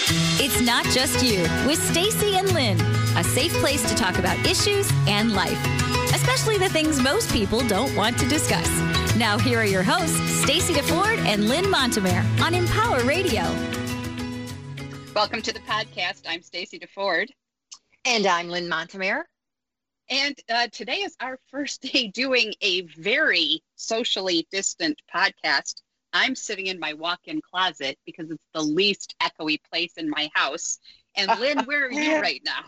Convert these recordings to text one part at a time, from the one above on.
It's Not Just You with Stacy and Lynn, a safe place to talk about issues and life, especially the things most people don't want to discuss. Now, here are your hosts, Stacy DeFord and Lynn Montemare on Empower Radio. Welcome to the podcast. I'm Stacy DeFord. And I'm Lynn Montemare. And today is our first day doing a very socially distant podcast. I'm sitting in my walk-in closet because it's the least echoey place in my house. And Lynn, where are you right now?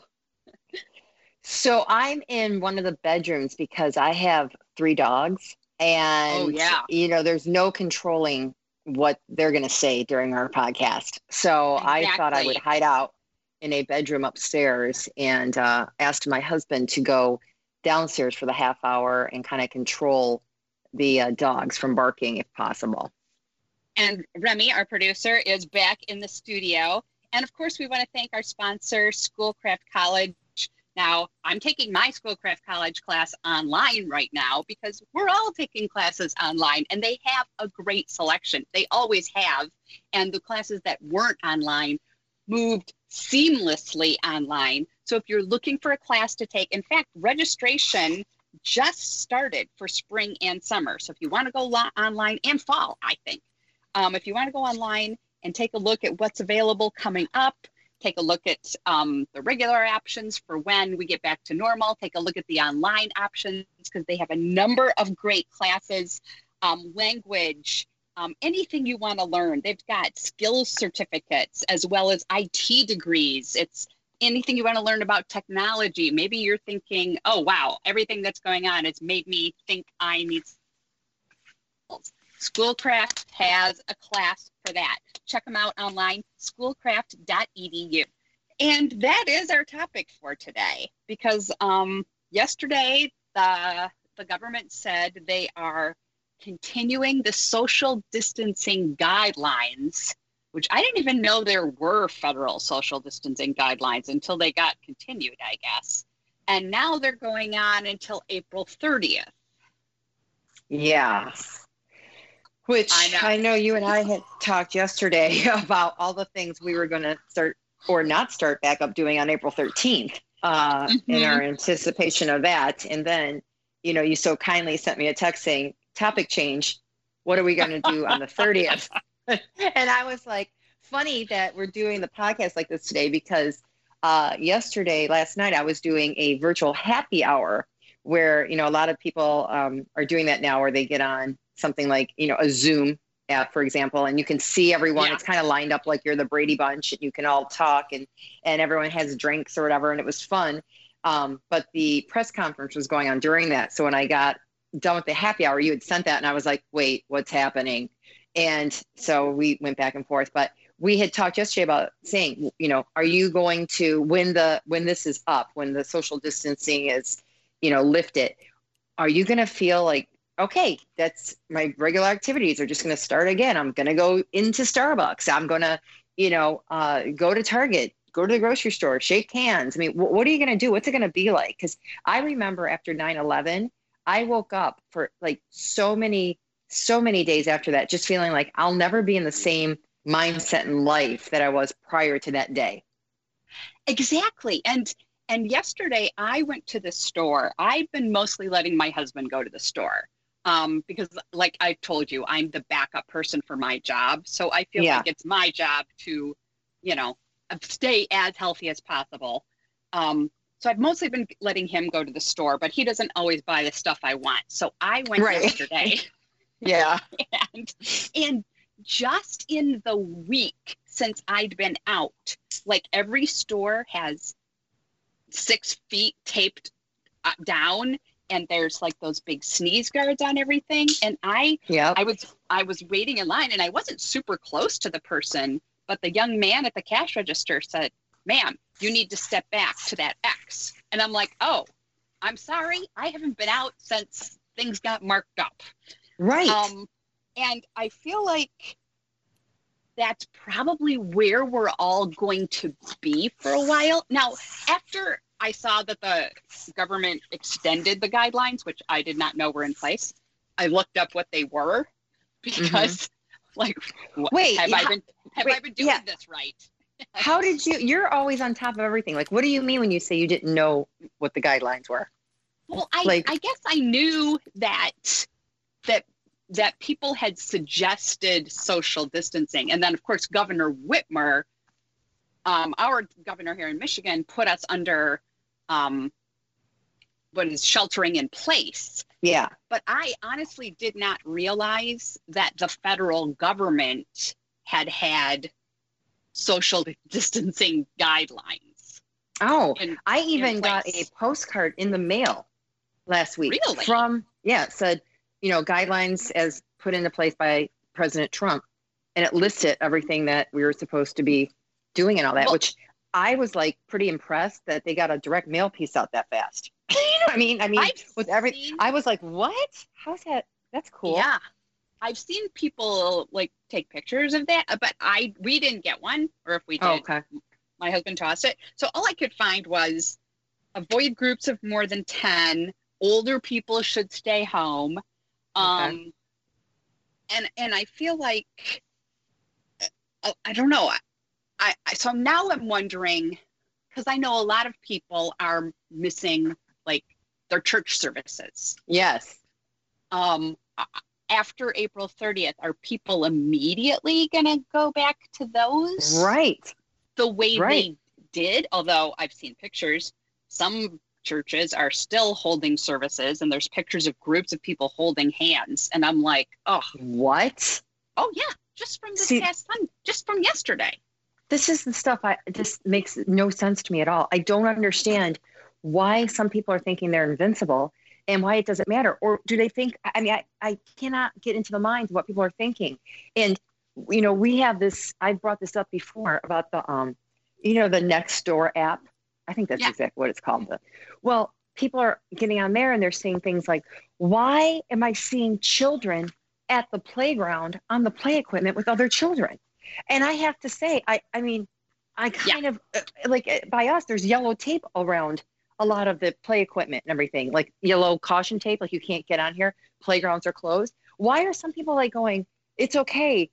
So I'm in one of the bedrooms because I have 3 dogs. And, there's no controlling what they're going to say during our podcast. So exactly. I thought I would hide out in a bedroom upstairs and asked my husband to go downstairs for the half hour and kind of control the dogs from barking if possible. And Remy, our producer, is back in the studio. And of course, we want to thank our sponsor, Schoolcraft College. Now, I'm taking my Schoolcraft College class online right now because we're all taking classes online and they have a great selection. They always have. And the classes that weren't online moved seamlessly online. So if you're looking for a class to take, in fact, registration just started for spring and summer. So if you want to go online and fall, I think. If you want to go online and take a look at what's available coming up, take a look at the regular options for when we get back to normal, take a look at the online options because they have a number of great classes, language, anything you want to learn. They've got skills certificates as well as IT degrees. It's anything you want to learn about technology. Maybe you're thinking, oh, wow, everything that's going on has made me think I need skills. Schoolcraft has a class for that. Check them out online, schoolcraft.edu. And that is our topic for today because yesterday the government said they are continuing the social distancing guidelines, which I didn't even know there were federal social distancing guidelines until they got continued, I guess. And now they're going on until April 30th. Yeah. Which I know you and I had talked yesterday about all the things we were going to start or not start back up doing on April 13th in our anticipation of that. And then, you so kindly sent me a text saying, topic change. What are we going to do on the 30th? And I was like, funny that we're doing the podcast like this today because last night, I was doing a virtual happy hour where, a lot of people are doing that now where they get on something like, a Zoom app, for example, and you can see everyone. Yeah. It's kind of lined up like you're the Brady Bunch and you can all talk and everyone has drinks or whatever. And it was fun. But the press conference was going on during that. So when I got done with the happy hour, you had sent that and I was like, wait, what's happening? And so we went back and forth, but we had talked yesterday about saying, are you going to, when this is up, when the social distancing is, lifted, are you going to feel like, okay, that's my regular activities are just going to start again. I'm going to go into Starbucks. I'm going to, go to Target, go to the grocery store, shake hands. I mean, what are you going to do? What's it going to be like? Because I remember after 9/11, I woke up for like so many days after that, just feeling like I'll never be in the same mindset in life that I was prior to that day. Exactly. And yesterday I went to the store. I've been mostly letting my husband go to the store. Because like I told you, I'm the backup person for my job. So I feel like it's my job to, stay as healthy as possible. So I've mostly been letting him go to the store, but he doesn't always buy the stuff I want. So I went yesterday. Yeah. and just in the week since I'd been out, like every store has 6 feet taped down. And there's like those big sneeze guards on everything. And I was waiting in line and I wasn't super close to the person, but the young man at the cash register said, ma'am, you need to step back to that X. And I'm like, oh, I'm sorry. I haven't been out since things got marked up. Right. And I feel like that's probably where we're all going to be for a while. Now, after I saw that the government extended the guidelines, which I did not know were in place, I looked up what they were because, like, wait, have I been doing this right? How did you're always on top of everything. Like, what do you mean when you say you didn't know what the guidelines were? Well, I guess I knew that people had suggested social distancing. And then, of course, Governor Whitmer, our governor here in Michigan, put us under what is sheltering in place. Yeah. But I honestly did not realize that the federal government had social distancing guidelines. Oh, I even got a postcard in the mail last week. Really? It said, guidelines as put into place by President Trump. And it listed everything that we were supposed to be doing and all that, which I was like pretty impressed that they got a direct mail piece out that fast. You know what I mean? I was like, what? How's that? That's cool. Yeah. I've seen people like take pictures of that, but we didn't get one, or if we did, my husband tossed it. So all I could find was avoid groups of more than 10. Older people should stay home. And I feel like, I don't know. So now I'm wondering, because I know a lot of people are missing like their church services. Yes. After April 30th, are people immediately going to go back to those? Right. The way they did, although I've seen pictures, some churches are still holding services and there's pictures of groups of people holding hands. And I'm like, oh. What? Oh, yeah. Just from this past Sunday, just from yesterday. This is the stuff just makes no sense to me at all. I don't understand why some people are thinking they're invincible and why it doesn't matter. Or do they think, I cannot get into the minds of what people are thinking. And, we have this, I've brought this up before about the, the Nextdoor app. I think that's exactly what it's called. Well, people are getting on there and they're saying things like, why am I seeing children at the playground on the play equipment with other children? And I have to say, I kind of like by us, there's yellow tape around a lot of the play equipment and everything, like yellow caution tape, like you can't get on here. Playgrounds are closed. Why are some people like going, it's okay.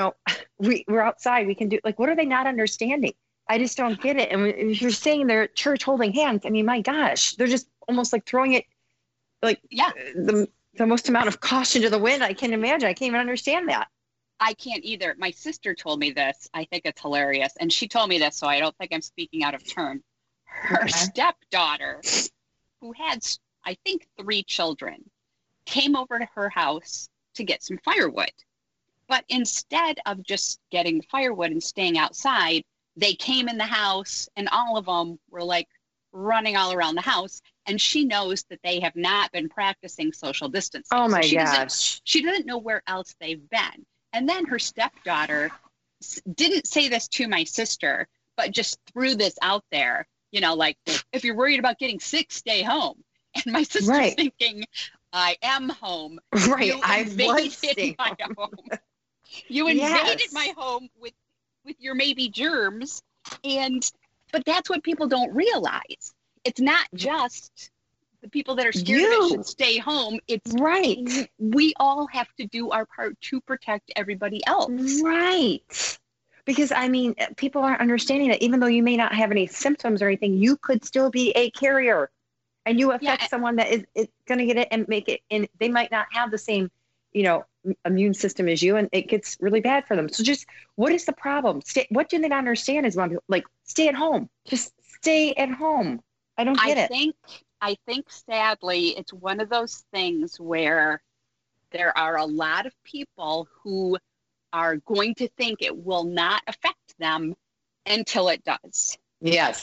We're outside. We can do like, what are they not understanding? I just don't get it. And if you're saying they're at church holding hands, my gosh, they're just almost like throwing it like the most amount of caution to the wind I can imagine. I can't even understand that. I can't either. My sister told me this. I think it's hilarious. And she told me this, so I don't think I'm speaking out of turn. Her stepdaughter, who had, I think, 3 children, came over to her house to get some firewood. But instead of just getting the firewood and staying outside, they came in the house and all of them were like running all around the house. And she knows that they have not been practicing social distancing. Oh my gosh. She doesn't know where else they've been. And then her stepdaughter didn't say this to my sister, but just threw this out there, like, if you're worried about getting sick, stay home. And my sister's thinking, I am home. Right. You invaded my home. You invaded my home with your maybe germs. But that's what people don't realize. It's not just the people that are scared of it should stay home. It's we all have to do our part to protect everybody else. Right. Because people aren't understanding that even though you may not have any symptoms or anything, you could still be a carrier and you affect someone that is going to get it and make it. And they might not have the same, immune system as you. And it gets really bad for them. So just what is the problem? What do they not understand is like, stay at home. Just stay at home. I don't get it. I think sadly, it's one of those things where there are a lot of people who are going to think it will not affect them until it does. Yes.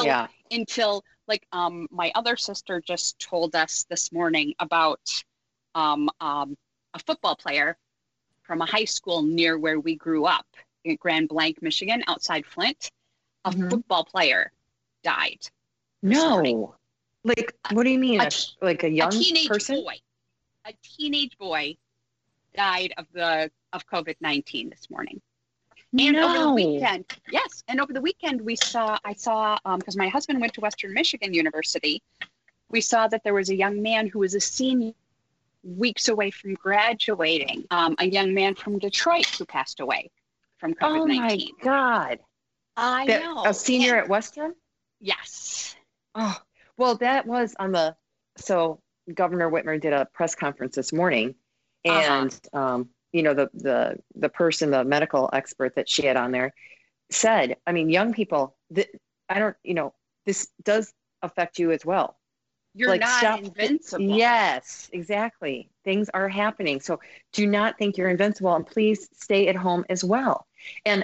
Until like my other sister just told us this morning about a football player from a high school near where we grew up in Grand Blanc, Michigan, outside Flint. A football player died. No. Like, what do you mean? Like a young person? A teenage boy died of COVID-19 this morning. And over the weekend, and over the weekend I saw, because my husband went to Western Michigan University, we saw that there was a young man who was a senior weeks away from graduating, a young man from Detroit who passed away from COVID-19. Oh my God. I know. A senior at Western? Yes. Oh, well, that was so Governor Whitmer did a press conference this morning, and the person, the medical expert that she had on there said, I mean, young people, this does affect you as well. You're not invincible. Yes, exactly. Things are happening. So do not think you're invincible, and please stay at home as well. And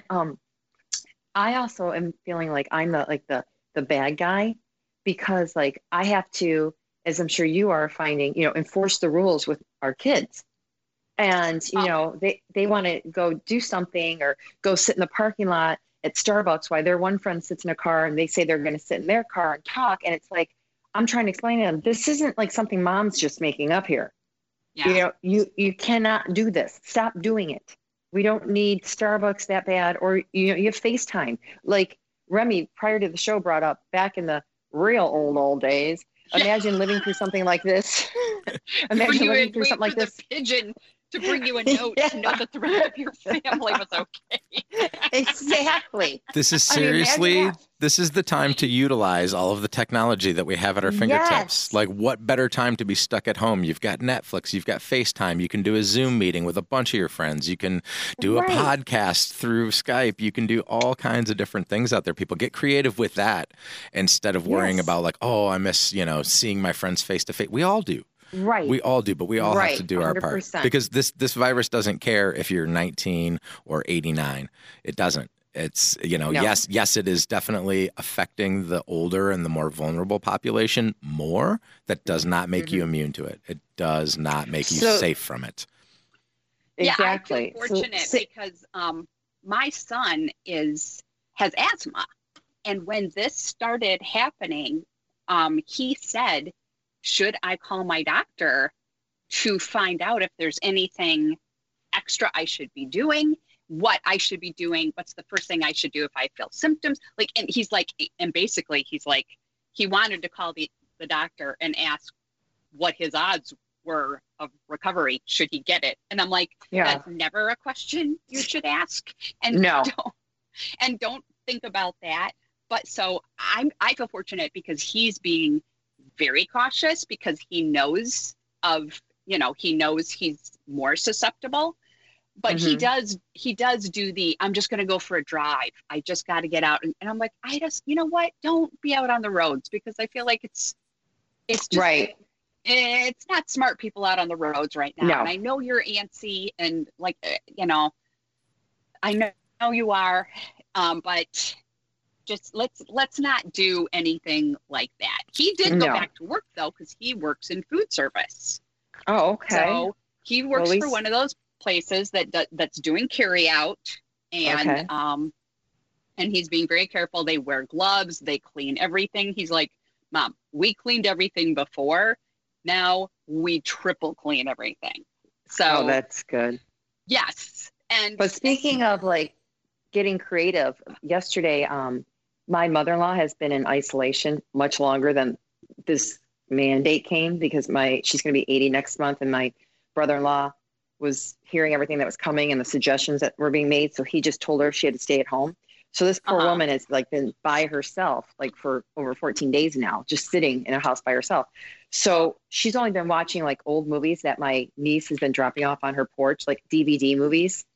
I also am feeling like I'm the bad guy, because like I have to, as I'm sure you are finding, enforce the rules with our kids. And, they want to go do something or go sit in the parking lot at Starbucks while their one friend sits in a car and they say they're going to sit in their car and talk. And it's like, I'm trying to explain to them, this isn't like something mom's just making up here. Yeah. You cannot do this. Stop doing it. We don't need Starbucks that bad, or, you have FaceTime. Like Remy, prior to the show, brought up back in the real old days. Imagine living through something like this. Imagine living through something like this. Pigeon to bring you a note to know that the rest of your family was okay. Exactly. This is seriously, this is the time to utilize all of the technology that we have at our fingertips. Yes. Like, what better time to be stuck at home? You've got Netflix, you've got FaceTime, you can do a Zoom meeting with a bunch of your friends, you can do a podcast through Skype, you can do all kinds of different things out there. People get creative with that instead of worrying about like, oh, I miss, seeing my friends face to face. We all do. Right. We all do, but we all have to do 100%. Our part, because this virus doesn't care if you're 19 or 89. It doesn't. It's, no. yes, it is definitely affecting the older and the more vulnerable population more. That does not make you immune to it. It does not make you safe from it. Exactly. Yeah, I feel fortunate because my son has asthma. And when this started happening, he said, should I call my doctor to find out if there's anything extra I should be doing, what I should be doing, what's the first thing I should do if I feel symptoms? Like, and he's like, and basically he's like, he wanted to call the doctor and ask what his odds were of recovery should he get it. And I'm like, that's never a question you should ask. And don't think about that. But so I feel fortunate because he's being very cautious, because he knows he's more susceptible, but he does do the, I'm just going to go for a drive. I just got to get out. And I'm like, don't be out on the roads, because I feel like it's just, right. It's not smart people out on the roads right now. No. And I know you're antsy and like, I know you are, but just let's not do anything like that. He did go back to work though, because he works in food service. Oh, okay. So he works for one of those places that's doing carry out, and and he's being very careful. They wear gloves, they clean everything. He's like, Mom, we cleaned everything before. Now we triple clean everything. So that's good. Yes. But speaking of like getting creative, yesterday, my mother-in-law has been in isolation much longer than this mandate came, because she's going to be 80 next month, and my brother-in-law was hearing everything that was coming and the suggestions that were being made. So he just told her she had to stay at home. So this poor woman has like been by herself, like for over 14 days now, just sitting in a house by herself. So she's only been watching like old movies that my niece has been dropping off on her porch, like DVD movies,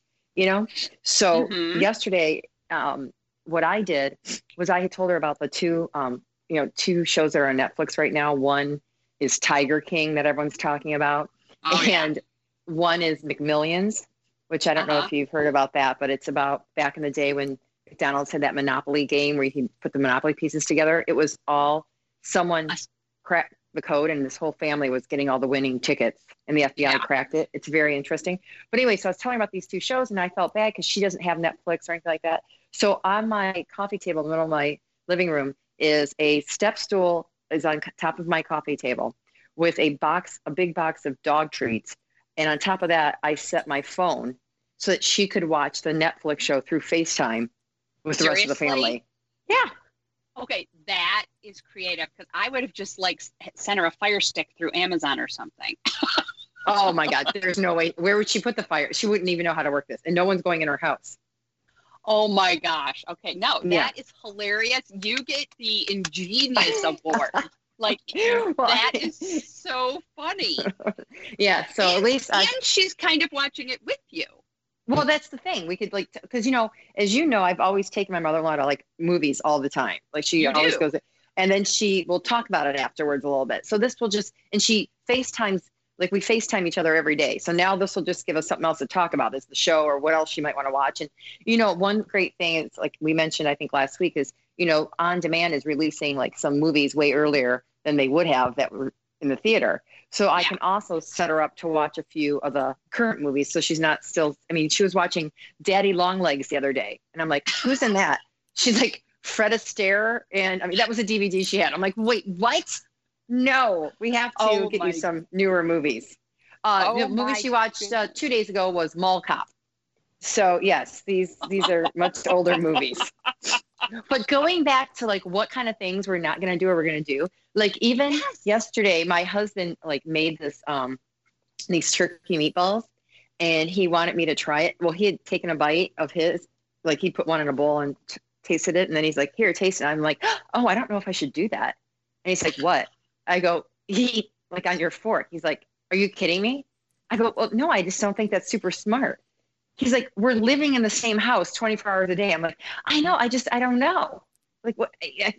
So yesterday, what I did was I had told her about the two shows that are on Netflix right now. One is Tiger King that everyone's talking about. And one is McMillions, which I don't know if you've heard about that, but it's about back in the day when McDonald's had that Monopoly game where you can put the Monopoly pieces together. It was all someone cracked the code, and this whole family was getting all the winning tickets, and the FBI cracked it. It's very interesting. But anyway, so I was telling her about these two shows, and I felt bad because she doesn't have Netflix or anything like that. So on my coffee table in the middle of my living room is a step stool is on top of my coffee table with a big box of dog treats. And on top of that, I set my phone so that she could watch the Netflix show through FaceTime with the rest of the family. Yeah. Okay, that is creative, because I would have just like sent her a Fire Stick through Amazon or something. Oh my God, there's no way. Where would she put the fire? She wouldn't even know how to work this, and no one's going in her house. Oh my gosh. Okay. No, that is hilarious. You get the ingenious award. Like, that is so funny. Yeah. So at least. And she's kind of watching it with you. Well, that's the thing. We could because, as you know, I've always taken my mother-in-law to like movies all the time. Like she always goes, and then she will talk about it afterwards a little bit. So this will and she FaceTimes, like we FaceTime each other every day. So now this will just give us something else to talk about, is the show or what else she might want to watch. And, one great thing is, like we mentioned, I think last week, is, On Demand is releasing like some movies way earlier than they would have that were in the theater. So I can also set her up to watch a few of the current movies. So she's not she was watching Daddy Longlegs the other day. And I'm like, who's in that? She's like, Fred Astaire. And that was a DVD she had. I'm like, wait, what? No, we have to get you some newer movies. The movie she watched 2 days ago was Mall Cop. So yes, these are much older movies. But going back to like what kind of things we're not going to do or we're going to do, like even yesterday, my husband like made this these turkey meatballs, and he wanted me to try it. Well, he had taken a bite of his, like he put one in a bowl and tasted it, and then he's like, "Here, taste it." I'm like, "Oh, I don't know if I should do that." And he's like, "What?" I go, "Eat like on your fork." He's like, "Are you kidding me?" I go, "Well, no, I just don't think that's super smart." He's like, "We're living in the same house 24 hours a day." I'm like, "I know. I don't know." Like what?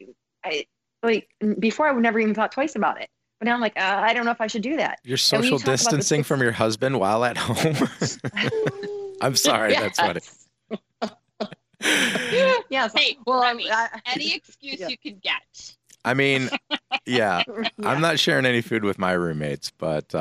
I like before I would never even thought twice about it. But now I'm like, I don't know if I should do that. You're social distancing from your husband while at home. I'm sorry. Yes. That's funny. Yes. Hey, well, any excuse you can get. I mean, yeah. I'm not sharing any food with my roommates, but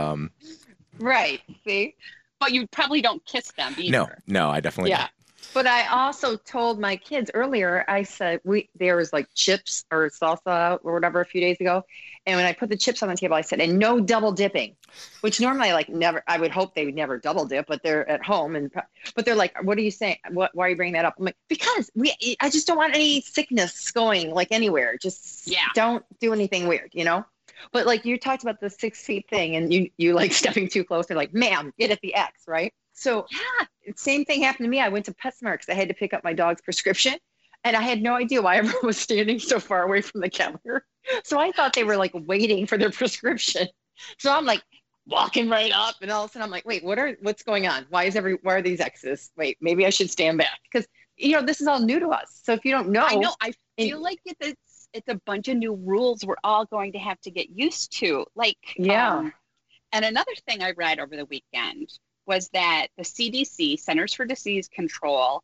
right. See. But you probably don't kiss them either. No, I definitely don't. But I also told my kids earlier, I said there was like chips or salsa or whatever a few days ago. And when I put the chips on the table, I said, and no double dipping, which normally I would hope they would never double dip, but they're at home. But they're like, what are you saying? Why are you bringing that up? I'm like, because I just don't want any sickness going like anywhere. Just don't do anything weird, But like you talked about the 6 feet thing, and you like stepping too close. They're like, "Ma'am, get at the X," right? So same thing happened to me. I went to PetSmart because I had to pick up my dog's prescription, and I had no idea why everyone was standing so far away from the counter. So I thought they were like waiting for their prescription. So I'm like walking right up, and all of a sudden I'm like, "Wait, what's going on? Why are these X's? Wait, maybe I should stand back," because this is all new to us. So if you don't know, I know. I feel like it's a bunch of new rules we're all going to have to get used to. And another thing I read over the weekend was that the CDC, Centers for Disease Control,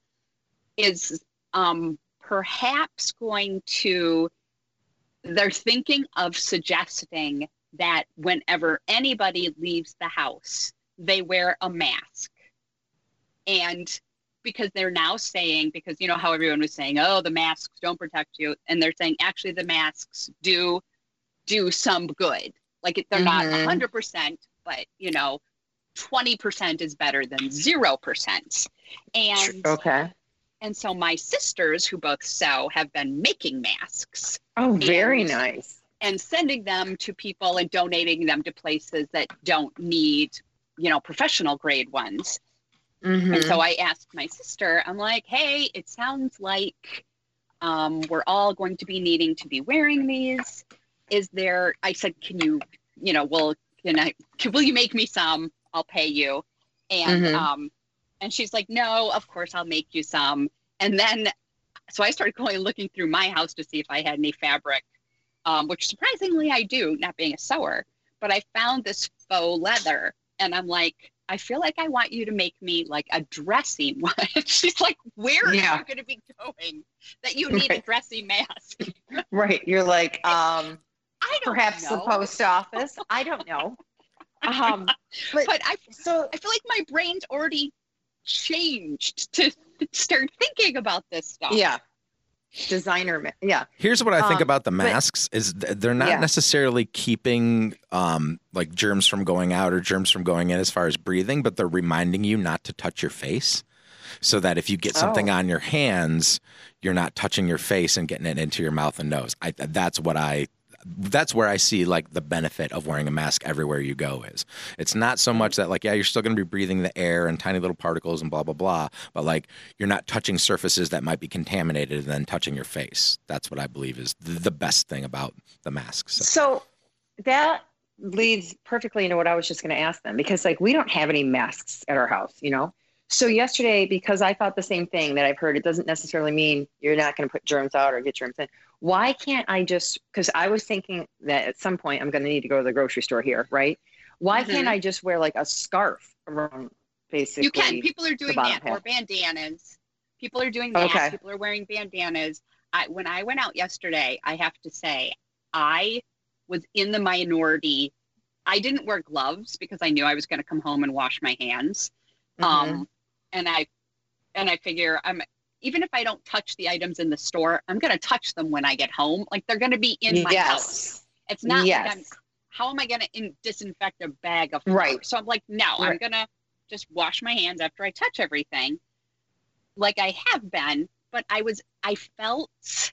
is perhaps they're thinking of suggesting that whenever anybody leaves the house, they wear a mask. And because they're now saying, because how everyone was saying, oh, the masks don't protect you. And they're saying, actually, the masks do some good. Like they're not 100%, but 20% is better than 0%. And so my sisters, who both sew, have been making masks. Oh, very nice. And sending them to people and donating them to places that don't need, professional grade ones. Mm-hmm. And so I asked my sister, I'm like, "Hey, it sounds like we're all going to be needing to be wearing these. I said, can you, will you make me some? I'll pay you." And and she's like, "No, of course I'll make you some." And then, so I started looking through my house to see if I had any fabric, which surprisingly I do, not being a sewer. But I found this faux leather, and I'm like, "I feel like I want you to make me like a dressy one." She's like, "Where are you going to be going that you need a dressy mask?" Right. You're like, I don't perhaps know. The post office. I don't know. But I feel like my brain's already changed to start thinking about this stuff. Yeah. Designer. Yeah. Here's what I think about the masks is they're not necessarily keeping like germs from going out or germs from going in as far as breathing, but they're reminding you not to touch your face so that if you get something on your hands, you're not touching your face and getting it into your mouth and nose. that's where I see like the benefit of wearing a mask everywhere you go is. It's not so much that like, yeah, you're still going to be breathing the air and tiny little particles and blah, blah, blah, but like you're not touching surfaces that might be contaminated and then touching your face. That's what I believe is the best thing about the mask. So that leads perfectly into what I was just going to ask them, because like we don't have any masks at our house, you know? So yesterday, because I thought the same thing that I've heard, it doesn't necessarily mean you're not going to put germs out or get germs in. Why can't I just, because I was thinking that at some point I'm going to need to go to the grocery store here, right? Why can't I just wear like a scarf around basically? You can. People are doing that, or bandanas. People are doing that. Okay. People are wearing bandanas. When I went out yesterday, I have to say, I was in the minority. I didn't wear gloves because I knew I was going to come home and wash my hands. And I figure even if I don't touch the items in the store, I'm going to touch them when I get home. Like they're going to be in my house. It's not like how am I going to disinfect a bag of flour? Right. So I'm like, no, I'm going to just wash my hands after I touch everything like I have been. But I felt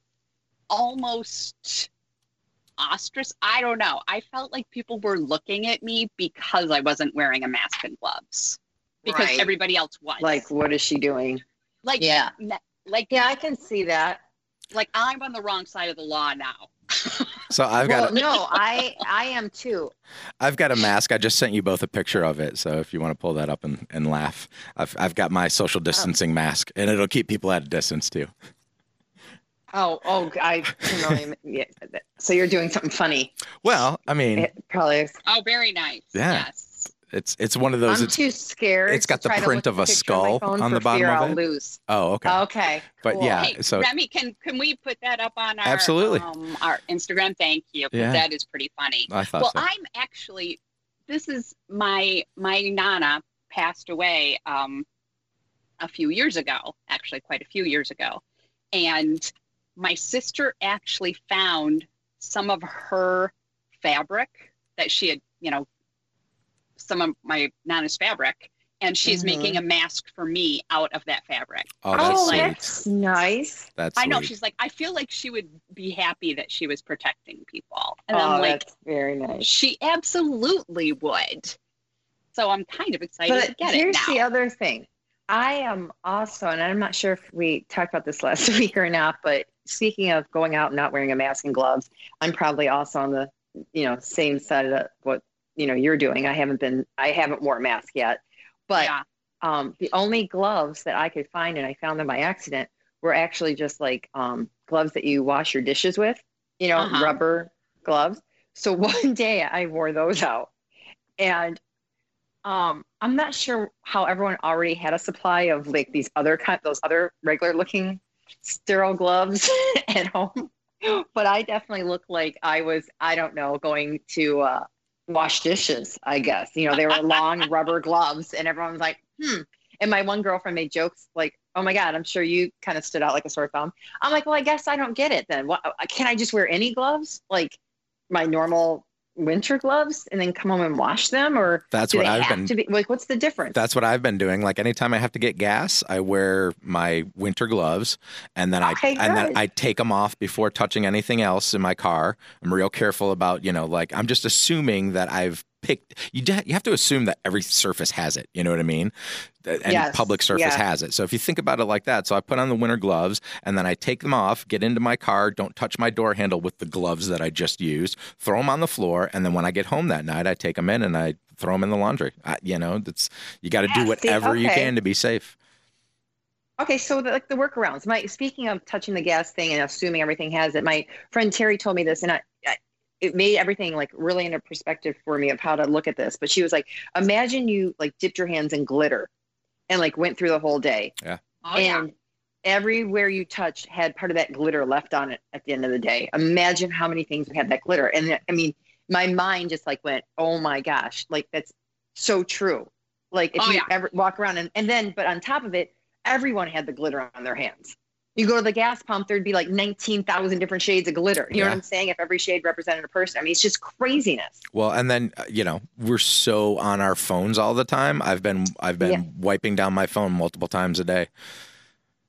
almost ostracized. I don't know. I felt like people were looking at me because I wasn't wearing a mask and gloves. Because everybody else was. Like, what is she doing? Like, yeah, I can see that. Like, I'm on the wrong side of the law now. So I've got. No, I am too. I've got a mask. I just sent you both a picture of it. So if you want to pull that up and laugh, I've got my social distancing mask, and it'll keep people at a distance too. I can only. Yeah. So you're doing something funny. Well, I mean, it probably is. Oh, very nice. Yeah. Yes. It's one of those. I'm too scared. It's got the print of a skull on the bottom of it. I'll lose. Oh, okay. Okay. But cool. Yeah, hey, so Remy, can we put that up on our absolutely our Instagram? Thank you. Yeah. That is pretty funny. I thought so. I'm actually. This is my Nana passed away a few years ago. Actually, quite a few years ago, and my sister actually found some of her fabric that she had, some of my Nana's fabric, and she's making a mask for me out of that fabric. Oh, that's sweet. That's nice. That's I know. Sweet. She's like, I feel like she would be happy that she was protecting people. And I'm like, that's very nice. She absolutely would. So I'm kind of excited to get it now. Here's the other thing. I am also, and I'm not sure if we talked about this last week or not, but speaking of going out and not wearing a mask and gloves, I'm probably also on the, same side of what, you're doing. I haven't worn a mask yet, but the only gloves that I could find, and I found them by accident, were actually just like gloves that you wash your dishes with, rubber gloves. So one day I wore those out, and I'm not sure how everyone already had a supply of like those other regular looking sterile gloves at home, but I definitely looked like I was, I don't know, going to wash dishes, I guess. They were long rubber gloves, and everyone was like, And my one girlfriend made jokes like, oh my God, I'm sure you kind of stood out like a sore thumb. I'm like, well, I guess I don't get it then. What, can I just wear any gloves? Like my normal winter gloves and then come home and wash them? Or that's what I've been like, what's the difference? That's what I've been doing. Like anytime I have to get gas, I wear my winter gloves, and then I take them off before touching anything else in my car. I'm real careful about, like I'm just assuming that I've picked, you have to assume that every surface has it. You know what I mean? Any public surface has it. So if you think about it like that, so I put on the winter gloves and then I take them off, get into my car, don't touch my door handle with the gloves that I just used, throw them on the floor. And then when I get home that night, I take them in and I throw them in the laundry. You got to do whatever you can to be safe. Okay, so the workarounds. Speaking of touching the gas thing and assuming everything has it, my friend Terry told me this, and it made everything like really into perspective for me of how to look at this. But she was like, imagine you like dipped your hands in glitter and like went through the whole day. Yeah. And everywhere you touched had part of that glitter left on it at the end of the day. Imagine how many things had that glitter. And I mean, my mind just like went, oh my gosh, like that's so true. Like if you ever walk around but on top of it, everyone had the glitter on their hands. You go to the gas pump, there'd be like 19,000 different shades of glitter. You know what I'm saying? If every shade represented a person. I mean, it's just craziness. Well, and then, we're so on our phones all the time. I've been wiping down my phone multiple times a day.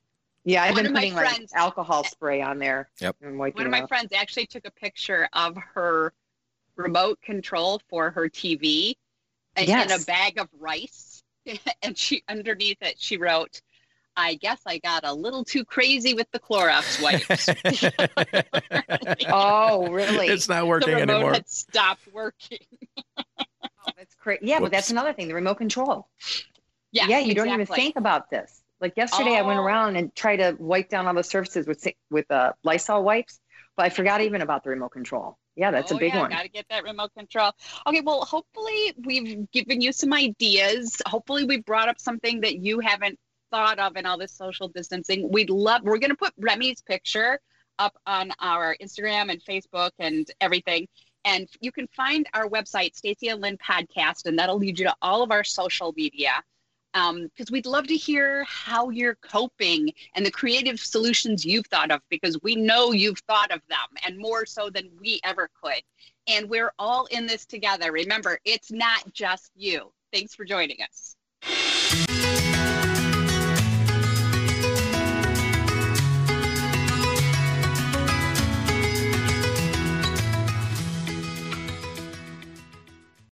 Yeah, I've been putting like alcohol spray on there. Yep. And one of my friends actually took a picture of her remote control for her TV in a bag of rice. And underneath it, she wrote, "I guess I got a little too crazy with the Clorox wipes." Oh, really? It's not working the remote anymore. Had stopped working. Oh, that's crazy. Yeah, but that's another thing, the remote control. Yeah, you don't even think about this. Like yesterday, I went around and tried to wipe down all the surfaces with Lysol wipes, but I forgot even about the remote control. Yeah, that's a big one. Got to get that remote control. Okay, well, hopefully we've given you some ideas. Hopefully we brought up something that you haven't thought of in all this social distancing. We're going to put Remy's picture up on our Instagram and Facebook and everything. And you can find our website, Stacey and Lynn Podcast, and that'll lead you to all of our social media. Because we'd love to hear how you're coping and the creative solutions you've thought of, because we know you've thought of them, and more so than we ever could. And we're all in this together. Remember, it's not just you. Thanks for joining us.